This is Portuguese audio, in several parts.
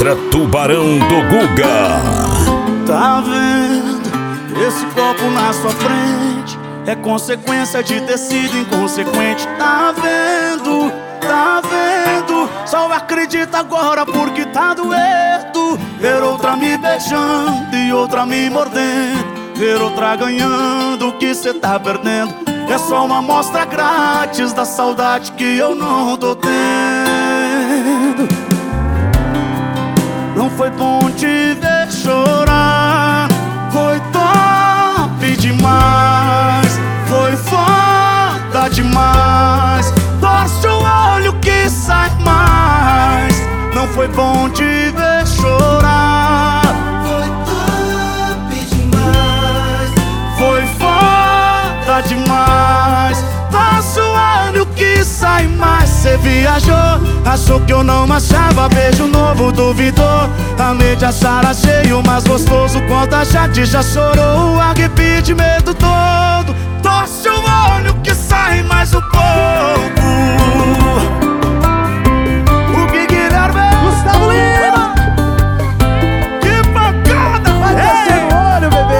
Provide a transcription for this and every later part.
Extra Tubarão do Guga. Tá vendo esse copo na sua frente? É consequência de ter sido inconsequente. Tá vendo, tá vendo? Só acredita agora porque tá doendo. Ver outra me beijando e outra me mordendo. Ver outra ganhando o que cê tá perdendo. É só uma amostra grátis da saudade que eu não tô tendo. Não foi bom te ver chorar, foi top demais, foi foda demais. Torce o olho que sai mais. Não foi bom te ver chorar, foi top demais, foi foda demais. Torce o olho que sai mais. Cê viajou, achou que eu não achava. Beijo novo, duvidou. Amei de achar, achei o mais gostoso. Quando a gente já chorou, o arrependimento todo. Torce o olho que sai mais um pouco. O Guilherme, Gustavo Lima, que pancada! vai descer no olho, bebê.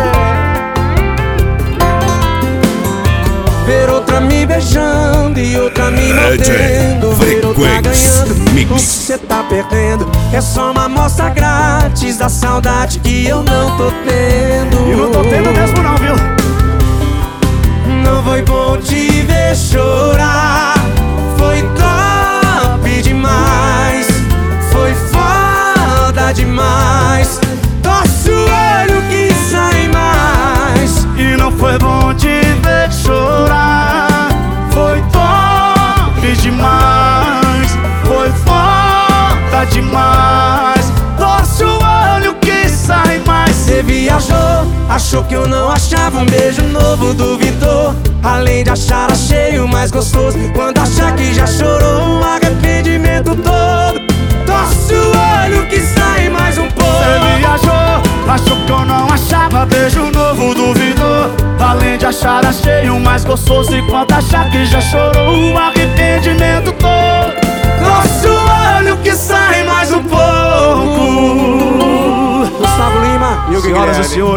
ver outra me beijando e outra me mordendo. Ver outra ganhando o que cê tá perdendo. É só uma amostra grátis da saudade que eu não tô tendo. E não tô tendo mesmo não, viu? Não foi bom te ver chorar, foi top demais, foi foda demais. Torce o olho que sai mais. E não foi bom te ver chorar, foi top demais, foi foda demais. Torce o olho que sai mais. Cê viajou, achou que eu não achava. Um beijo novo, duvidou. Além de achar, achei o mais gostoso. Quando achar que já chorou, o arrependimento todo. Torce o olho que sai mais um pouco. Cê viajou, achou que eu não achava. Beijo novo, duvidou. Além de achar, achei o mais gostoso. E quando achar que já chorou, o arrependimento todo. Torce o olho que sai mais um pouco. Gustavo Lima e o Senhoras e senhores,